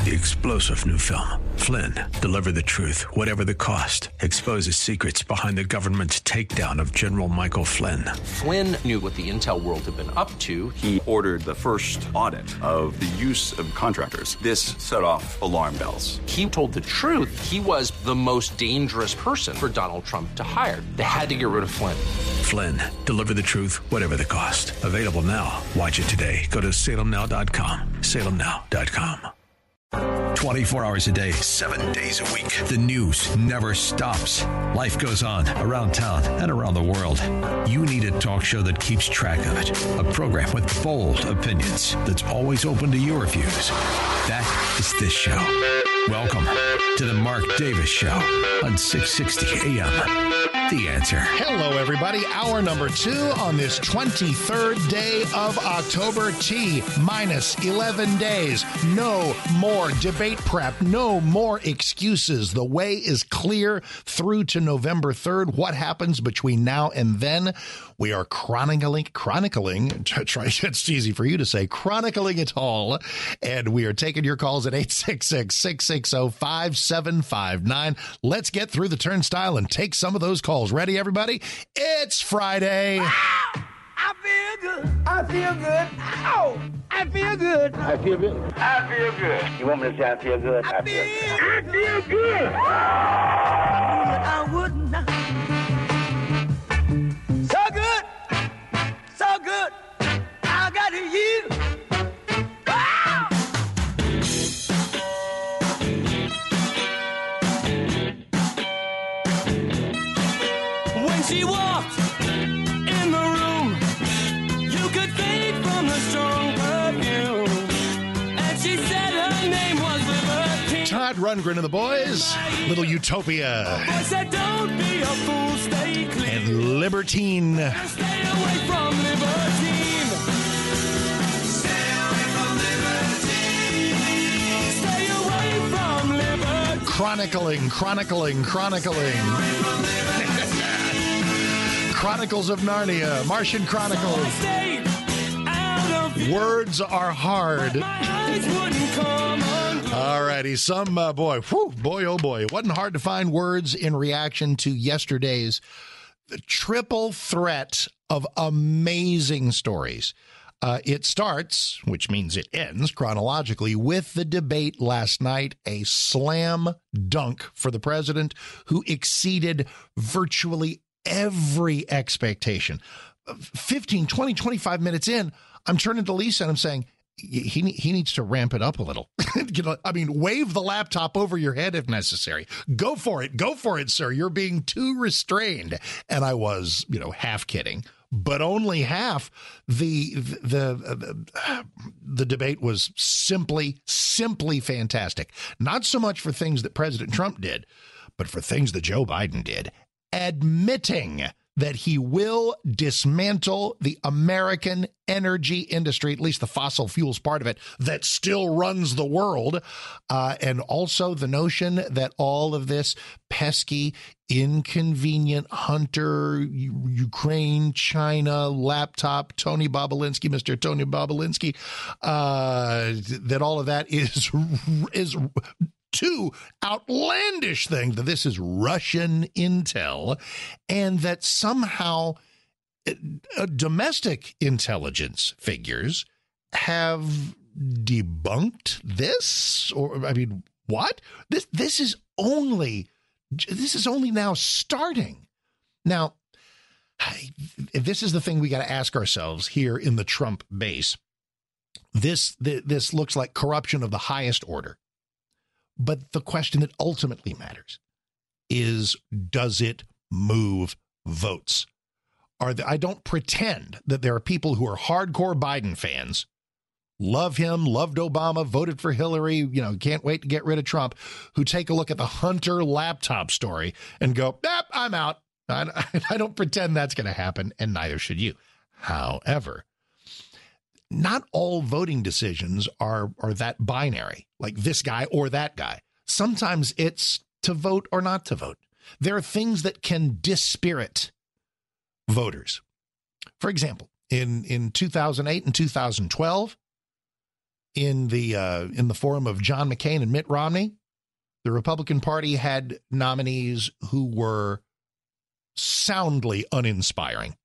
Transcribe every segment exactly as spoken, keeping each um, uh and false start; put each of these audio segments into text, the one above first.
The explosive new film, Flynn, deliver the truth, whatever the cost, exposes secrets behind the government's takedown of General Michael Flynn. Flynn knew what the intel world had been up to. He ordered the first audit of the use of contractors. This set off alarm bells. He told the truth. He was the most dangerous person for Donald Trump to hire. They had to get rid of Flynn. Flynn, deliver the truth, whatever the cost. Available now. Watch it today. Go to salem now dot com. salem now dot com. twenty-four hours a day, seven days a week. The news never stops. Life goes on around town and around the world. You need a talk show that keeps track of it. A program with bold opinions that's always open to your views. That is this show. Welcome to the Mark Davis Show on six sixty A M. The Answer. Hello, everybody. Hour number two on this twenty-third day of October. T minus eleven days. No more debate prep. No more excuses. The way is clear through to November third. What happens between now and then? We are chronicling, chronicling, try, it's easy for you to say, chronicling it all. And we are taking your calls at eight six six, six six zero, five seven five nine. Let's get through the turnstile and take some of those calls. Ready, everybody? It's Friday. Wow! I feel good. I feel good. Ow! I feel good. I feel good. I feel good. You want me to say I feel good? I, I feel, feel I feel good. I would not. So good. So good. I got you. Wow! When she walked in the room, you could fade from the strong perfume. And she said her name was Libertine. Todd Rundgren and the boys, Little Utopia. I said, don't be a fool, stay clean. And Libertine. Stay away from Libertine. Stay away from Libertine. Stay away from Libertine. Chronicling, chronicling, chronicling. Chronicles of Narnia, Martian Chronicles. Words are hard. All righty, some uh, boy, whew, boy, oh boy, it wasn't hard to find words in reaction to yesterday's the triple threat of amazing stories. Uh, it starts, which means it ends chronologically, with the debate last night, a slam dunk for the president who exceeded virtually every expectation. fifteen, twenty, twenty-five minutes in, I'm turning to Lisa and I'm saying, he he needs to ramp it up a little. You know, I mean, wave the laptop over your head if necessary. Go for it. Go for it, sir. You're being too restrained. And I was, you know, half kidding, but only half. The the the, the debate was simply, simply fantastic. Not so much for things that President Trump did, but for things that Joe Biden did. Admitting that he will dismantle the American energy industry, at least the fossil fuels part of it, that still runs the world. Uh, and also the notion that all of this pesky, inconvenient Hunter, U- Ukraine, China, laptop, Tony Bobolinsky, Mister Tony Bobolinsky, uh, that all of that is is two outlandish things, that this is Russian intel, and that somehow uh, domestic intelligence figures have debunked this. Or, I mean, what? This this is only this is only now starting. Now, this is the thing we got to ask ourselves here in the Trump base. This this looks like corruption of the highest order. But the question that ultimately matters is, does it move votes? Are the, I don't pretend that there are people who are hardcore Biden fans, love him, loved Obama, voted for Hillary, you know, can't wait to get rid of Trump, who take a look at the Hunter laptop story and go, nope, I'm out. I, I don't pretend that's going to happen, and neither should you. However, not all voting decisions are are that binary, like this guy or that guy. Sometimes it's to vote or not to vote. There are things that can dispirit voters. For example, in, in two thousand eight and two thousand twelve, in the uh, in the form of John McCain and Mitt Romney, the Republican Party had nominees who were soundly uninspiring.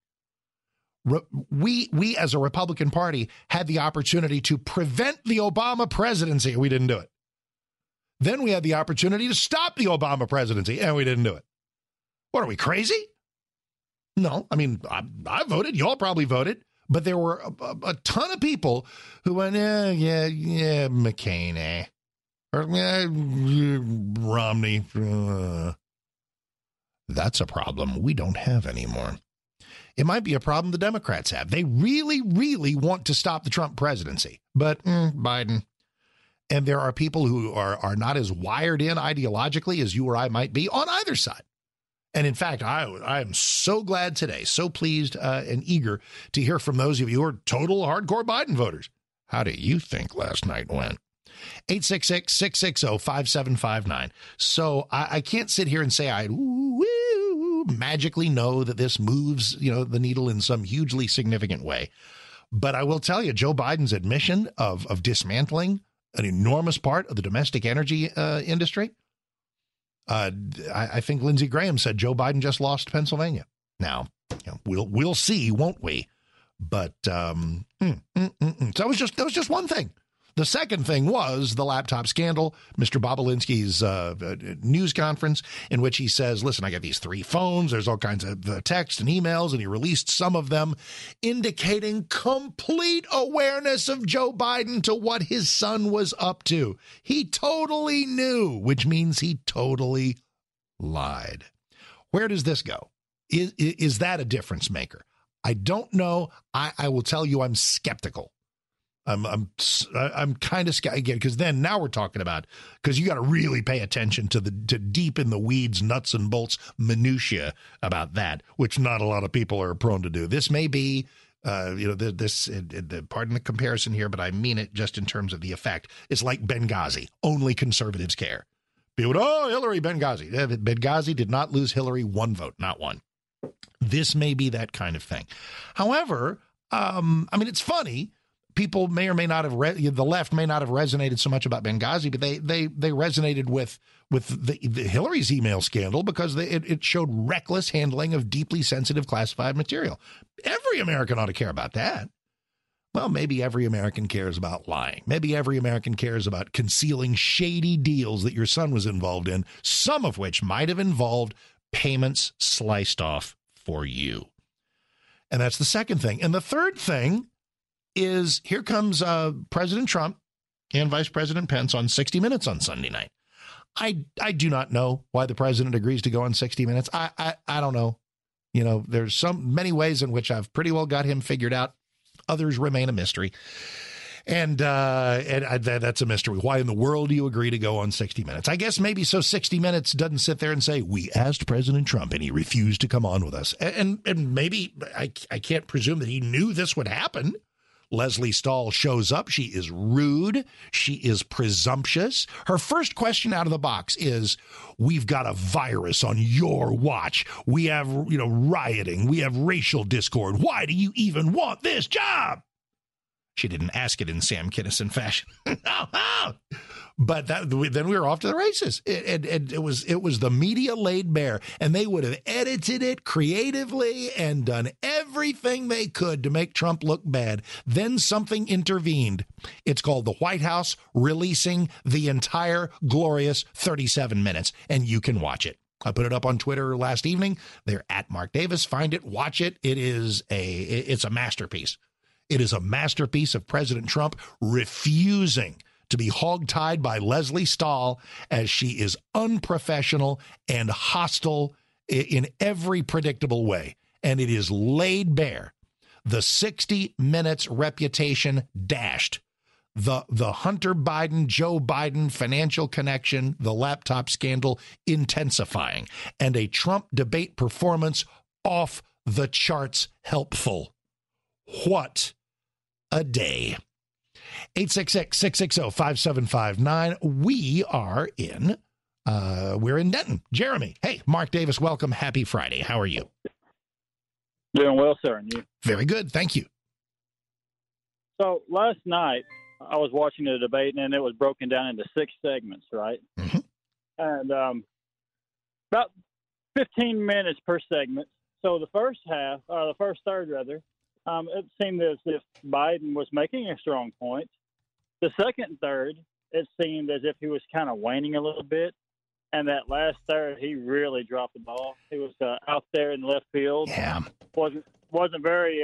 Re- we we as a Republican Party had the opportunity to prevent the Obama presidency. We didn't do it. Then we had the opportunity to stop the Obama presidency, and we didn't do it. What, are we crazy? No, I mean, I, I voted. You all probably voted. But there were a, a, a ton of people who went, eh, yeah, yeah, McCain, eh? Or, yeah, Romney. Uh. That's a problem we don't have anymore. It might be a problem the Democrats have. They really, really want to stop the Trump presidency. But mm, Biden. And there are people who are, are not as wired in ideologically as you or I might be on either side. And in fact, I, I am so glad today, so pleased uh, and eager to hear from those of you who are total hardcore Biden voters. How do you think last night went? eight six six, six six zero, five seven five nine. So I, I can't sit here and say I woo, woo, magically know that this moves, you know, the needle in some hugely significant way. But I will tell you, Joe Biden's admission of, of dismantling an enormous part of the domestic energy uh, industry. Uh, I, I think Lindsey Graham said Joe Biden just lost Pennsylvania. Now, you know, we'll we'll see, won't we? But um, mm, mm, mm, mm. so that was just that was just one thing. The second thing was the laptop scandal, Mister Bobulinski's uh, news conference, in which he says, listen, I got these three phones. There's all kinds of uh, text and emails, and he released some of them indicating complete awareness of Joe Biden to what his son was up to. He totally knew, which means he totally lied. Where does this go? Is, is that a difference maker? I don't know. I, I will tell you I'm skeptical. I'm I'm I'm kind of scared again, because then now we're talking about, because you got to really pay attention to the to deep in the weeds, nuts and bolts minutia about that, which not a lot of people are prone to do. This may be, uh, you know, the, this uh, the, pardon the comparison here, but I mean it just in terms of the effect. It's like Benghazi. Only conservatives care. People, oh, Hillary, Benghazi. Benghazi did not lose Hillary one vote, not one. This may be that kind of thing. However, um, I mean, it's funny. People may or may not have re- the left may not have resonated so much about Benghazi, but they they they resonated with with the, the Hillary's email scandal because they, it, it showed reckless handling of deeply sensitive classified material. Every American ought to care about that. Well, maybe every American cares about lying. Maybe every American cares about concealing shady deals that your son was involved in, some of which might have involved payments sliced off for you. And that's the second thing. And the third thing is, here comes uh, President Trump and Vice President Pence on sixty minutes on Sunday night. I I do not know why the president agrees to go on sixty minutes. I I, I don't know. You know, there's some many ways in which I've pretty well got him figured out. Others remain a mystery. And, uh, and I, that, that's a mystery. Why in the world do you agree to go on sixty minutes? I guess maybe so sixty minutes doesn't sit there and say, we asked President Trump and he refused to come on with us. And, and maybe I, I can't presume that he knew this would happen. Lesley Stahl shows up. She is rude. She is presumptuous. Her first question out of the box is, we've got a virus on your watch. We have, you know, rioting. We have racial discord. Why do you even want this job? She didn't ask it in Sam Kinison fashion. But that, then we were off to the races. It, it, it, it was it was the media laid bare, and they would have edited it creatively and done everything they could to make Trump look bad. Then something intervened. It's called the White House releasing the entire glorious thirty-seven minutes, and you can watch it. I put it up on Twitter last evening. They're at Mark Davis. Find it, watch it. It is a it's a masterpiece. It is a masterpiece of President Trump refusing to be hogtied by Lesley Stahl as she is unprofessional and hostile in every predictable way. And it is laid bare. The sixty minutes reputation dashed. The, the Hunter Biden, Joe Biden financial connection, the laptop scandal intensifying, and a Trump debate performance off the charts helpful. What a day. eight six six, six six zero, five seven five nine. We are in, uh, we're in Denton. Jeremy. Hey, Mark Davis, welcome. Happy Friday. How are you? Doing well, sir. And you? Very good. Thank you. So last night, I was watching the debate, and it was broken down into six segments, right? Mm-hmm. And um, about fifteen minutes per segment. So the first half, or the first third, rather, um, it seemed as if Biden was making a strong point. The second third, it seemed as if he was kind of waning a little bit. And that last third, he really dropped the ball. He was uh, out there in left field. Yeah. Wasn't, wasn't very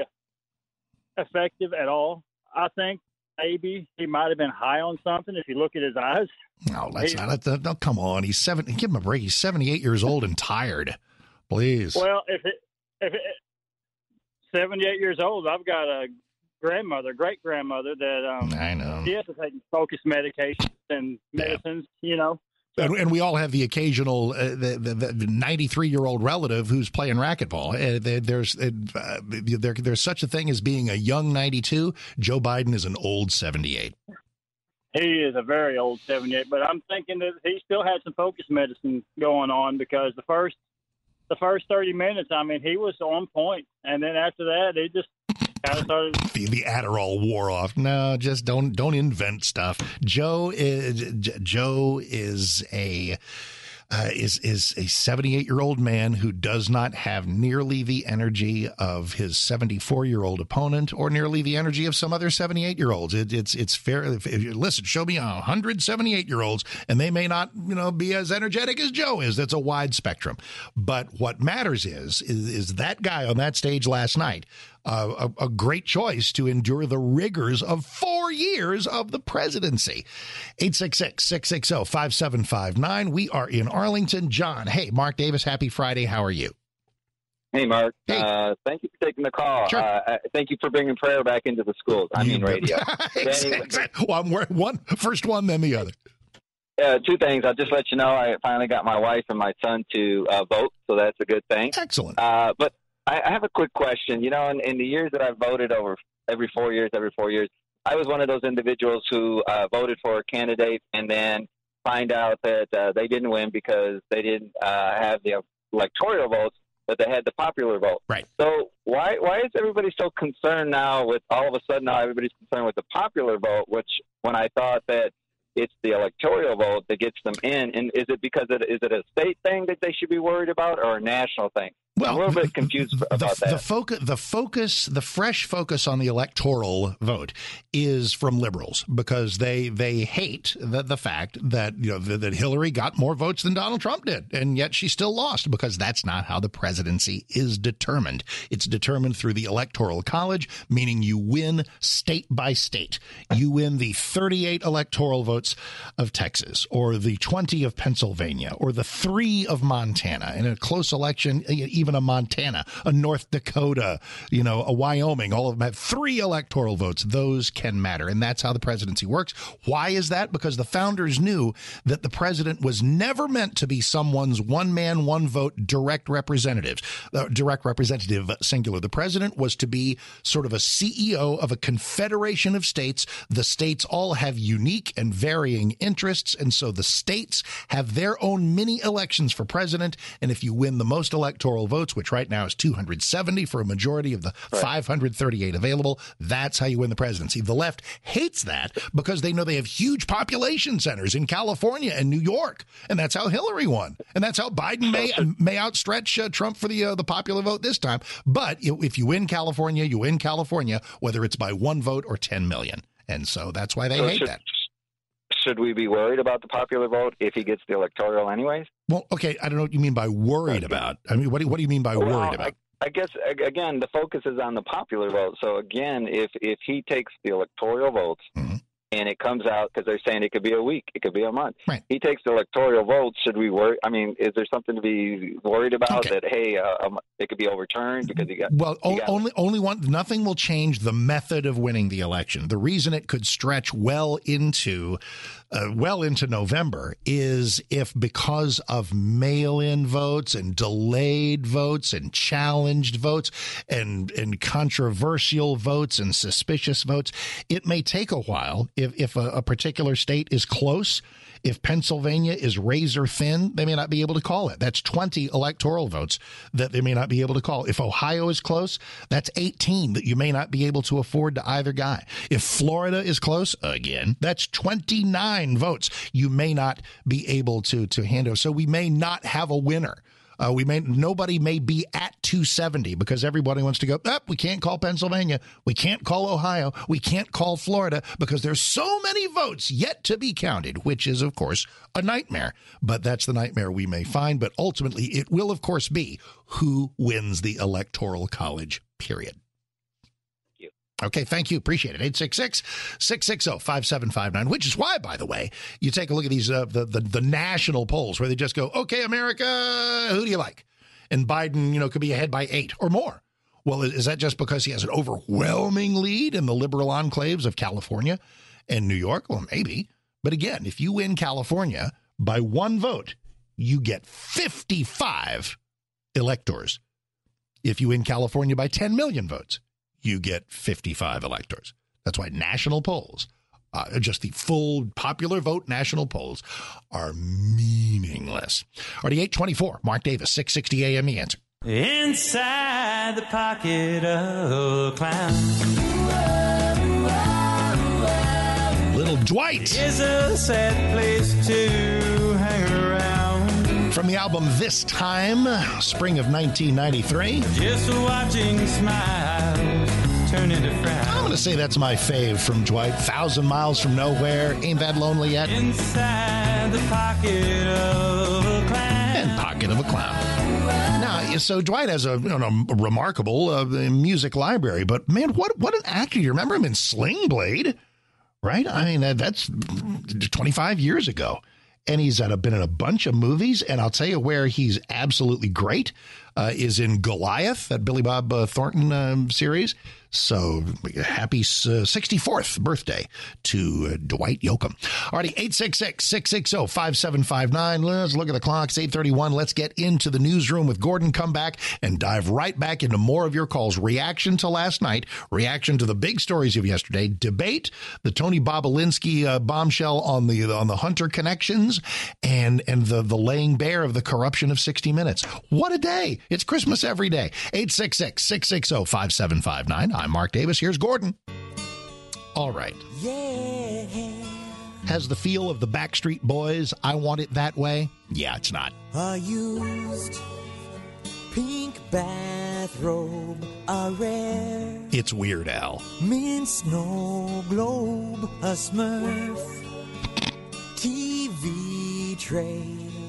effective at all. I think maybe he might have been high on something if you look at his eyes. No, that's he, not it. No, come on. He's seven. Give him a break. He's seventy-eight years old and tired. Please. Well, if it, if it, seventy-eight years old, I've got a grandmother, great grandmother that um, I know. She has to take focus medications and medicines, yeah. you know. And, and we all have the occasional uh, the, the, the ninety-three-year-old relative who's playing racquetball. Uh, there, there's uh, there, there's such a thing as being a young ninety-two. Joe Biden is an old seventy-eight. He is a very old seventy-eight, but I'm thinking that he still had some focus medicine going on because the first the first thirty minutes, I mean, he was on point, and then after that, he just kind of started. The, the Adderall wore off. No, just don't don't invent stuff. Joe is Joe is a. Uh, is is a seventy-eight-year-old man who does not have nearly the energy of his seventy-four-year-old opponent or nearly the energy of some other seventy-eight-year-olds. It, it's it's fair. If, if you listen, show me a hundred seventy-eight-year-olds, and they may not, you know, be as energetic as Joe is. That's a wide spectrum. But what matters is is, is that guy on that stage last night. Uh, a, a great choice to endure the rigors of four years of the presidency. eight six six, six six zero, five seven five nine. We are in Arlington. John, hey, Mark Davis, happy Friday. How are you? Hey, Mark. Hey. Uh, thank you for taking the call. Sure. Uh, thank you for bringing prayer back into the schools. I mean radio. Exactly. Well, I'm one, first one, then the other. Uh, two things. I'll just let you know I finally got my wife and my son to uh, vote, so that's a good thing. Excellent. Uh, but I, I have a quick question. You know, in, in the years that I've voted over every four years, every four years, I was one of those individuals who uh, voted for a candidate and then find out that uh, they didn't win because they didn't uh, have the electoral votes, but they had the popular vote. Right. So why why is everybody so concerned now with all of a sudden now everybody's concerned with the popular vote, which when I thought that it's the electoral vote that gets them in, and is it because it, is it a state thing that they should be worried about or a national thing? Well, I'm a little bit confused the, about the, that. The focus, the focus, the fresh focus on the electoral vote is from liberals because they they hate the, the fact that you know that, that Hillary got more votes than Donald Trump did, and yet she still lost because that's not how the presidency is determined. It's determined through the Electoral College, meaning you win state by state. You win the thirty-eight electoral votes of Texas, or the twenty of Pennsylvania, or the three of Montana. In a close election, even a Montana, a North Dakota, you know, a Wyoming, all of them have three electoral votes. Those can matter. And that's how the presidency works. Why is that? Because the founders knew that the president was never meant to be someone's one man, one vote direct representative, uh, direct representative singular. The president was to be sort of a C E O of a confederation of states. The states all have unique and varying interests. And so the states have their own mini elections for president. And if you win the most electoral votes, which right now is two hundred seventy for a majority of the right. five hundred thirty-eight available, that's how you win the presidency. The left hates that because they know they have huge population centers in California and New York, and that's how Hillary won, and that's how Biden may may outstretch uh, Trump for the uh, the popular vote this time. But if you win California, you win California, whether it's by one vote or ten million, and so that's why they so hate should, that. Should we be worried about the popular vote if he gets the electoral anyways? Well, okay, I don't know what you mean by worried okay. about. I mean, what do, what do you mean by well, worried about? I, I guess, again, the focus is on the popular vote. So, again, if, if he takes the electoral votes mm-hmm. and it comes out, because they're saying it could be a week, it could be a month. Right. He takes the electoral votes, should we worry? I mean, is there something to be worried about okay. that, hey, uh, um, it could be overturned because he got... Well, he got only, only one, nothing will change the method of winning the election. The reason it could stretch well into... Uh, well into November is if because of mail-in votes and delayed votes and challenged votes and, and controversial votes and suspicious votes, it may take a while if, if a, a particular state is close. If Pennsylvania is razor thin, they may not be able to call it. That's twenty electoral votes that they may not be able to call. If Ohio is close, that's eighteen that you may not be able to afford to either guy. If Florida is close, again, that's twenty-nine votes you may not be able to, to hand over. So we may not have a winner. Uh, we may nobody may be at two seventy because everybody wants to go, oh, we can't call Pennsylvania. We can't call Ohio. We can't call Florida because there's so many votes yet to be counted, which is, of course, a nightmare. But that's the nightmare we may find. But ultimately, it will, of course, be who wins the Electoral College, period. Okay, thank you. Appreciate it. eight six six, six six zero, five seven five nine, which is why, by the way, you take a look at these uh, the, the the national polls where they just go, okay, America, who do you like? And Biden, you know, could be ahead by eight or more. Well, is that just because he has an overwhelming lead in the liberal enclaves of California and New York? Well, maybe. But again, if you win California by one vote, you get fifty-five electors. If you win California by ten million votes, you get fifty-five electors. That's why national polls, uh, just the full popular vote national polls, are meaningless. Already eight twenty-four, Mark Davis, six sixty A M The Answer. Inside the pocket of a clown. Little Dwight. Is a sad place to hang around. From the album This Time, spring of nineteen ninety-three. Just watching smiles turn into frowns. I'm going to say that's my fave from Dwight. Thousand Miles from Nowhere. Ain't That Lonely Yet? Inside the pocket of a clown. And Pocket of a Clown. Now, so Dwight has a, you know, a remarkable uh, music library, but man, what what an actor. You remember him in Sling Blade, right? I mean, that, that's twenty-five years ago. And he's at a, been in a bunch of movies, and I'll tell you where he's absolutely great uh, is in Goliath, that Billy Bob uh, Thornton um, series. So happy uh, sixty-fourth birthday to uh, Dwight Yoakam. All righty, eight six six, six six zero, five seven five nine. Let's look at the clock. It's eight thirty-one. Let's get into the newsroom with Gordon. Come back and dive right back into more of your calls. Reaction to last night, reaction to the big stories of yesterday, debate, the Tony Bobolinsky uh, bombshell on the on the Hunter connections, and and the, the laying bare of the corruption of sixty minutes. What a day. It's Christmas every day. eight six six, six six zero, five seven five nine. I'm Mark Davis. Here's Gordon. All right. Yeah. Has the feel of the Backstreet Boys, I Want It That Way? Yeah, it's not. A used pink bathrobe, a rare It's Weird Al. mint snow globe, a Smurf T V tray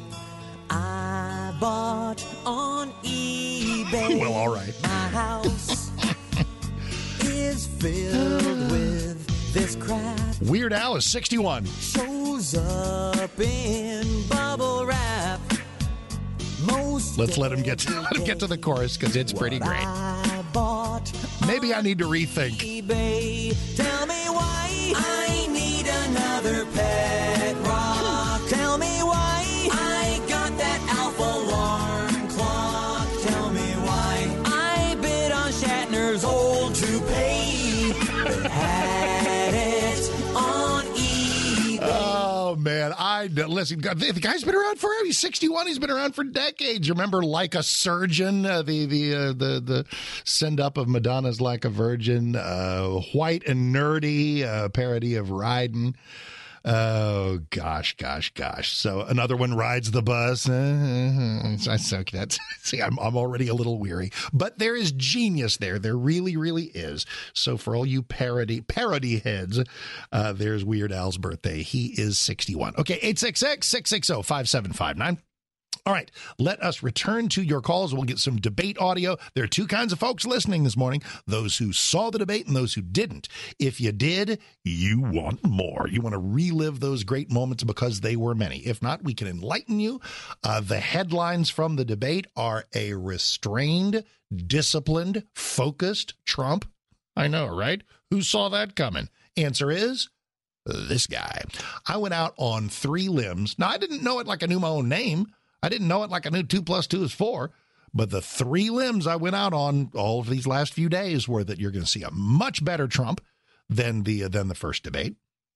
I bought on eBay. Well, all right. My house is filled with this crap. Weird Al is sixty-one. Shows up in bubble wrap. Most Let's let him get to, let him get to the chorus because it's pretty great. I bought Maybe I need to rethink. eBay. Tell me why I need another pet rock. Tell me why I got that Alpha alarm clock. Tell me why I bid on Shatner's old toupee. But had it on eBay. Oh, man. I listen, God, the guy's been around forever. He's sixty-one. He's been around for decades. You remember Like a Surgeon, uh, the the uh, the the send up of Madonna's Like a Virgin, uh, White and Nerdy, uh, parody of Riding. Oh, gosh, gosh, gosh. So another one, Rides the Bus. Uh, uh, so that's, see, I'm, I'm already a little weary. But there is genius there. There really, really is. So for all you parody parody heads, uh, there's Weird Al's birthday. He is sixty-one. Okay, eight six six, six six zero, five seven five nine. All right, let us return to your calls. We'll get some debate audio. There are two kinds of folks listening this morning, those who saw the debate and those who didn't. If you did, you want more. You want to relive those great moments because they were many. If not, we can enlighten you. Uh, the headlines from the debate are a restrained, disciplined, focused Trump. I know, right? Who saw that coming? Answer is this guy. I went out on three limbs. Now, I didn't know it like I knew my own name. I didn't know it like I knew two plus two is four, but the three limbs I went out on all of these last few days were that you're going to see a much better Trump than the uh, than the first debate.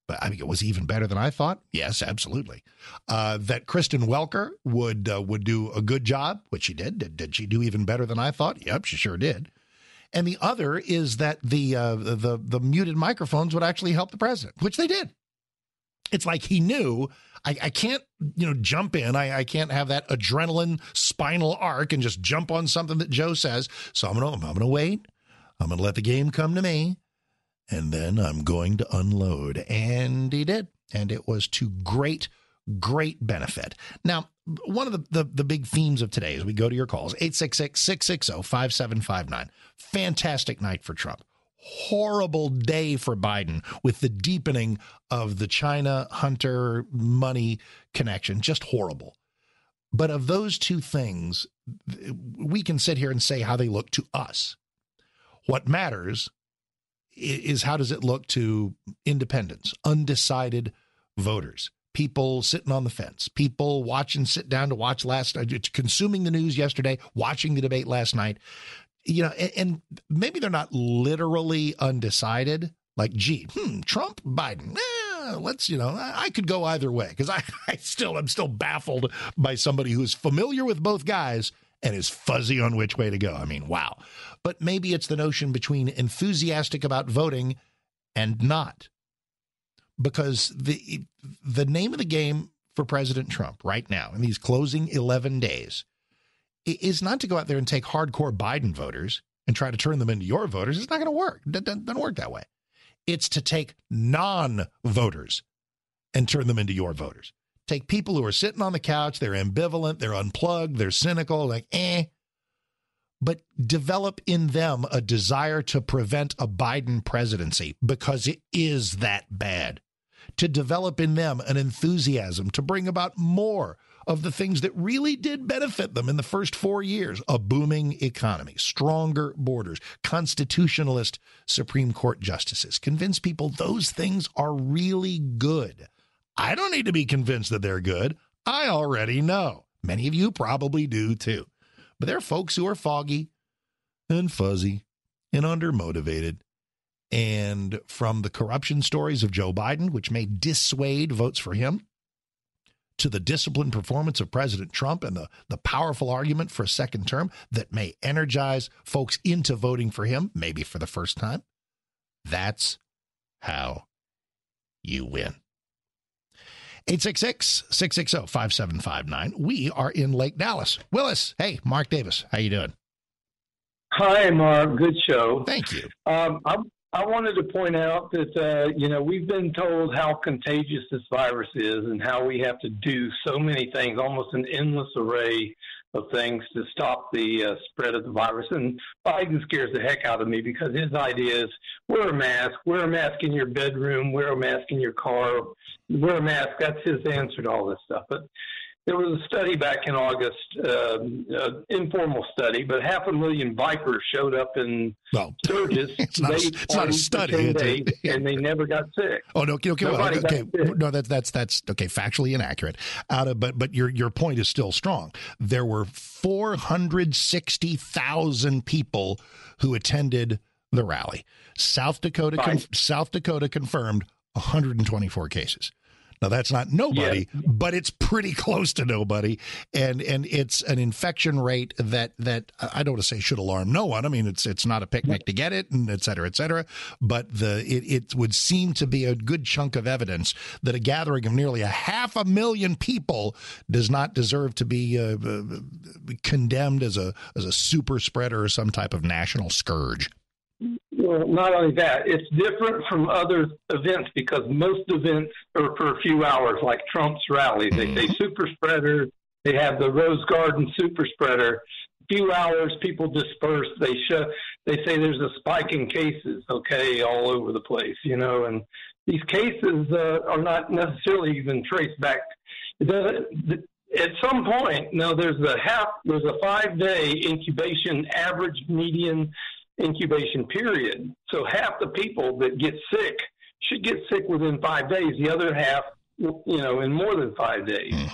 But I mean, it was even better than I thought. Yes, absolutely. Uh, that Kristen Welker would uh, would do a good job, which she did. did. Did she do even better than I thought? Yep, she sure did. And the other is that the uh, the the muted microphones would actually help the president, which they did. It's like he knew I, I can't, you know, jump in. I, I can't have that adrenaline spinal arc and just jump on something that Joe says. So I'm gonna I'm gonna wait. I'm gonna let the game come to me. And then I'm going to unload. And he did. And it was to great, great benefit. Now, one of the, the, the big themes of today as we go to your calls, eight six six, six six zero, five seven five nine. Fantastic night for Trump. Horrible day for Biden with the deepening of the China Hunter money connection. Just horrible. But of those two things, we can sit here and say how they look to us. What matters is how does it look to independents, undecided voters, people sitting on the fence, people watching, sit down to watch last night, consuming the news yesterday, watching the debate last night, you know, and, and maybe they're not literally undecided, like, gee, hmm, Trump, Biden, eh, let's, you know, I, I could go either way because I, I still, I'm still baffled by somebody who's familiar with both guys and is fuzzy on which way to go. I mean, wow. But maybe it's the notion between enthusiastic about voting and not. Because the the name of the game for President Trump right now in these closing eleven days is not to go out there and take hardcore Biden voters and try to turn them into your voters. It's not going to work. It doesn't, doesn't work that way. It's to take non-voters and turn them into your voters. Take people who are sitting on the couch, they're ambivalent, they're unplugged, they're cynical, like, eh. But develop in them a desire to prevent a Biden presidency because it is that bad. To develop in them an enthusiasm to bring about more of the things that really did benefit them in the first four years. A booming economy, stronger borders, constitutionalist Supreme Court justices. Convince people those things are really good. I don't need to be convinced that they're good. I already know. Many of you probably do too. But there are folks who are foggy and fuzzy and undermotivated. And from the corruption stories of Joe Biden, which may dissuade votes for him, to the disciplined performance of President Trump and the, the powerful argument for a second term that may energize folks into voting for him, maybe for the first time, that's how you win. eight six six, six six zero, five seven five nine. We are in Lake Dallas. Willis, hey, Mark Davis, how you doing? Hi, Mark. Good show. Thank you. Um, I, I wanted to point out that, uh, you know, we've been told how contagious this virus is and how we have to do so many things, almost an endless array of things to stop the uh, spread of the virus. And Biden scares the heck out of me because his idea is wear a mask, wear a mask in your bedroom, wear a mask in your car, wear a mask. That's his answer to all this stuff. But there was a study back in August, uh, uh, informal study, but half a million vipers showed up in well, Sturgis. It's not, a, it's not a study, it's days, a, yeah. and they never got sick. Oh no, okay, okay, well, okay. sick. No, that's that's that's okay, factually inaccurate. Out of, but but your your point is still strong. There were four hundred sixty thousand people who attended the rally. South Dakota, con- South Dakota confirmed one hundred twenty-four cases. Now, that's not nobody, yeah. but it's pretty close to nobody. And and it's an infection rate that that I don't want to say should alarm no one. I mean, it's it's not a picnic to get it, and et cetera, et cetera. But the it, it would seem to be a good chunk of evidence that a gathering of nearly a half a million people does not deserve to be uh, uh, condemned as a as a super spreader or some type of national scourge. Well, not only that, it's different from other events because most events are for a few hours, like Trump's rally. They say super spreader. They have the Rose Garden super spreader. A few hours, people disperse. They show. They say there's a spike in cases, okay, all over the place, you know, and these cases uh, are not necessarily even traced back. It doesn't, at some point, now there's a half, there's a five-day incubation average median incubation period. So half the people that get sick should get sick within five days. The other half, you know, in more than five days. Mm-hmm. This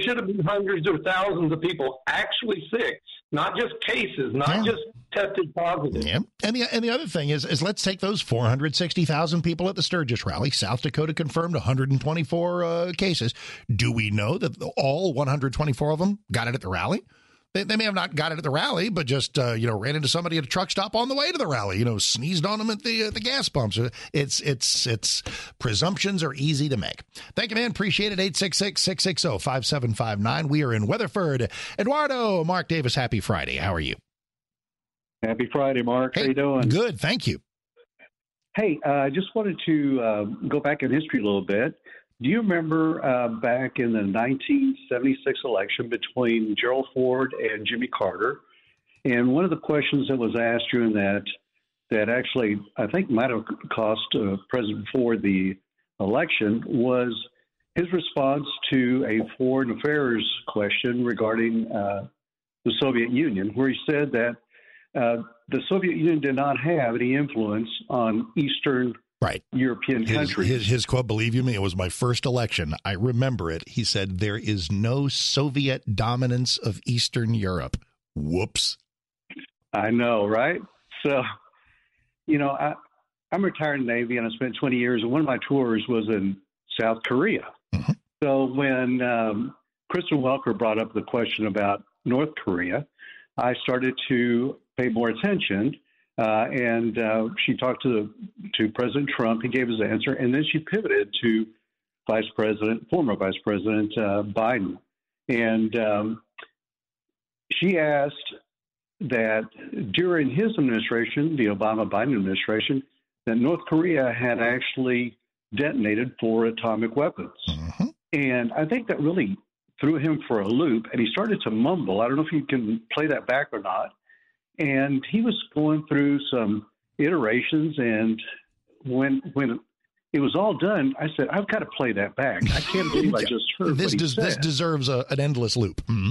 should have been hundreds or thousands of people actually sick, not just cases, not Yeah. just tested positive. Yeah. And the and the other thing is is let's take those four hundred sixty thousand people at the Sturgis rally. South Dakota confirmed one hundred twenty-four uh, cases. Do we know that all one hundred twenty-four of them got it at the rally? They, they may have not got it at the rally, but just uh, you know ran into somebody at a truck stop on the way to the rally. You know, sneezed on them at the uh, the gas pumps. It's it's it's presumptions are easy to make. Thank you, man. Appreciate it. eight six six, six six zero, five seven five nine. We are in Weatherford. Eduardo, Mark Davis. Happy Friday. How are you? Happy Friday, Mark. Hey, How you doing? Good. Thank you. Hey, I uh, just wanted to uh, go back in history a little bit. Do you remember uh, back in the nineteen seventy-six election between Gerald Ford and Jimmy Carter? And one of the questions that was asked during that, that actually I think might have cost uh, President Ford the election, was his response to a foreign affairs question regarding uh, the Soviet Union, where he said that uh, the Soviet Union did not have any influence on Eastern Right. European his, countries. His, his quote, believe you me, it was my first election. I remember it. He said, there is no Soviet dominance of Eastern Europe. Whoops. I know, right? So, you know, I, I'm retired in the Navy, and I spent twenty years, and one of my tours was in South Korea. Mm-hmm. So when um, Kristen Welker brought up the question about North Korea, I started to pay more attention. Uh, and uh, she talked to to President Trump. He gave his answer, and then she pivoted to Vice President, former Vice President uh, Biden, and um, she asked that during his administration, the Obama-Biden administration, that North Korea had actually detonated four atomic weapons, mm-hmm. and I think that really threw him for a loop, and he started to mumble. I don't know if you can play that back or not. And he was going through some iterations, and when when it was all done, I said, "I've got to play that back. I can't believe I Yeah. just heard this. what he Des- said." This deserves a, an endless loop. Mm-hmm.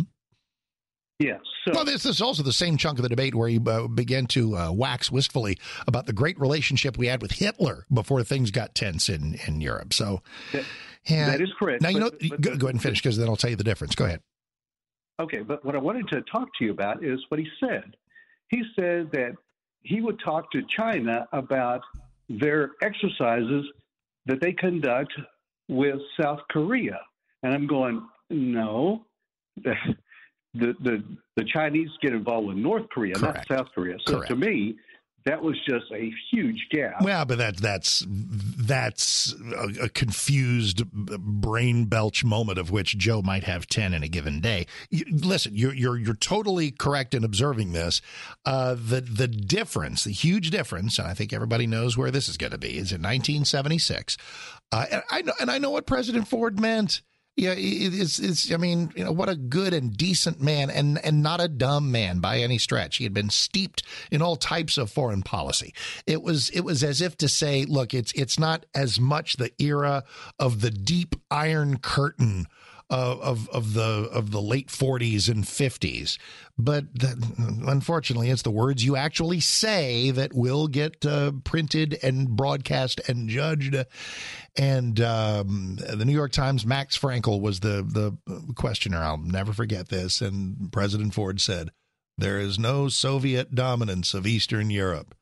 Yes. So, well, this, this is also the same chunk of the debate where he uh, began to uh, wax wistfully about the great relationship we had with Hitler before things got tense in, in Europe. So, that, yeah. that is correct. Now, you know, But- but- go, go ahead and finish, because then I'll tell you the difference. Go ahead. Okay, but what I wanted to talk to you about is what he said. He said that he would talk to China about their exercises that they conduct with South Korea. And I'm going, no, the the the, the Chinese get involved with North Korea, Correct. not South Korea. So Correct. to me, that was just a huge gap. Well, but that, that's that's a, a confused brain belch moment of which Joe might have ten in a given day. You, listen, you're you're you're totally correct in observing this. Uh, the the difference, the huge difference, and I think everybody knows where this is going to be, is in nineteen seventy-six. Uh, and I know, and I know what President Ford meant. Yeah, it's, it's, I mean, you know, what a good and decent man, and, and not a dumb man by any stretch. He had been steeped in all types of foreign policy. It was, it was as if to say, look, it's, it's not as much the era of the deep Iron Curtain of, of, of the, of the late forties and fifties. But the, unfortunately, it's the words you actually say that will get uh, printed and broadcast and judged. And um, the New York Times, Max Frankel was the, the questioner. I'll never forget this. And President Ford said, there is no Soviet dominance of Eastern Europe.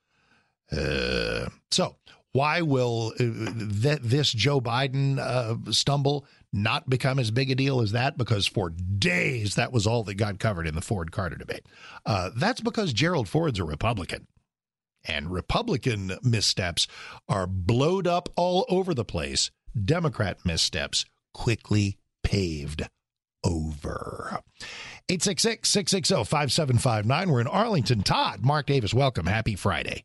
Uh, so why will uh, th- this Joe Biden uh, stumble not become as big a deal as that? Because for days, that was all that got covered in the Ford-Carter debate. Uh, that's because Gerald Ford's a Republican. And Republican missteps are blowed up all over the place. Democrat missteps quickly paved over. eight six six, six six zero, five seven five nine. We're in Arlington. Todd, Mark Davis, welcome. Happy Friday.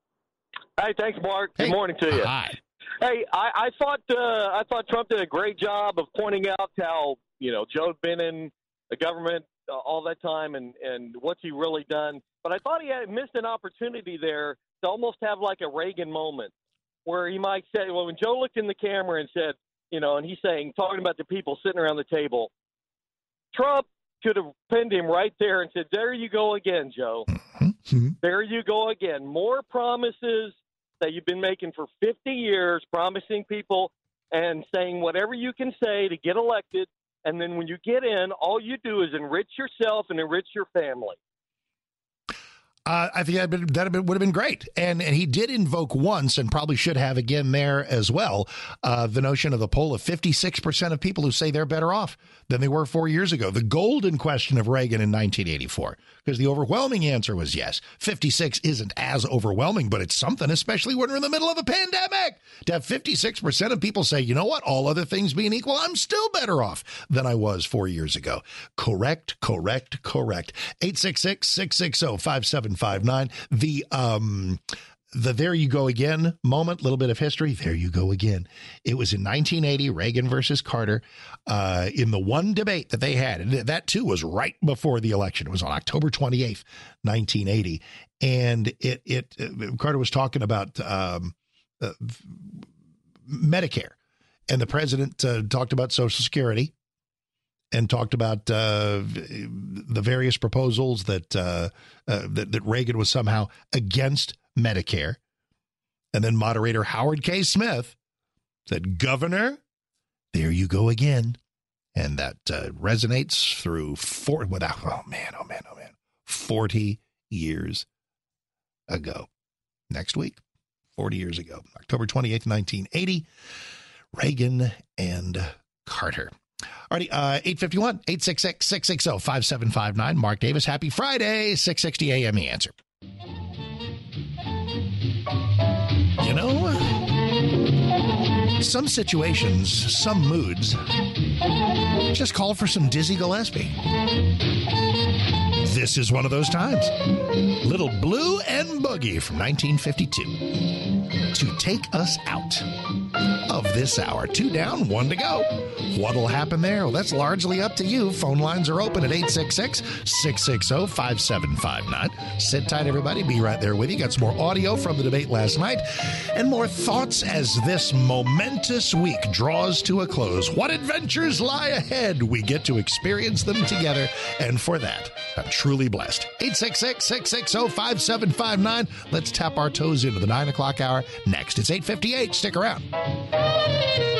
Hey, thanks, Mark. Good Hey. morning to you. Hi. Hey, I, I thought uh, I thought Trump did a great job of pointing out how, you know, Joe's been in the government uh, all that time, and, and what's he really done. But I thought he had missed an opportunity there to almost have like a Reagan moment, where he might say, well, when Joe looked in the camera and said, you know, and he's saying, talking about the people sitting around the table, Trump could have pinned him right there and said, there you go again, Joe. Mm-hmm. There you go again. More promises that you've been making for fifty years, promising people and saying whatever you can say to get elected. And then when you get in, all you do is enrich yourself and enrich your family. Uh, I think that that would have been great. And and he did invoke once, and probably should have again there as well, uh, the notion of the poll of fifty-six percent of people who say they're better off than they were four years ago. The golden question of Reagan in nineteen eighty-four, because the overwhelming answer was yes. fifty-six isn't as overwhelming, but it's something, especially when we're in the middle of a pandemic. To have fifty-six percent of people say, you know what, all other things being equal, I'm still better off than I was four years ago. Correct, correct, correct. eight six six, six six zero, five seven five nine. The um the there you go again moment, little bit of history. There you go again. It was in nineteen eighty, Reagan versus Carter, uh, in the one debate that they had. And that, too, was right before the election. It was on October twenty-eighth, nineteen eighty. And it, it uh, Carter was talking about um, uh, Medicare. And the president uh, talked about Social Security and talked about uh, the various proposals that, uh, uh, that that Reagan was somehow against Medicare. And then moderator Howard K. Smith said, Governor, there you go again. And that uh, resonates through four, without, oh man, oh man, oh man, forty years ago. Next week, forty years ago, October twenty-eighth, nineteen eighty, Reagan and Carter. Alrighty, uh, eight fifty-one, eight six six, six six zero, five seven five nine. Mark Davis, happy Friday, six sixty a.m. The Answer. You know, some situations, some moods just call for some Dizzy Gillespie. This is one of those times. Little Blue and Boogie from nineteen fifty-two to take us out of this hour. Two down, one to go. What'll happen there? Well, that's largely up to you. Phone lines are open at eight six six, six six zero, five seven five nine. Sit tight, everybody. Be right there with you. Got some more audio from the debate last night and more thoughts as this momentous week draws to a close. What adventures lie ahead? We get to experience them together, and for that, I'm truly blessed. eight six six, six six zero, five seven five nine. Let's tap our toes into the nine o'clock hour next. It's eight fifty-eight. Stick around.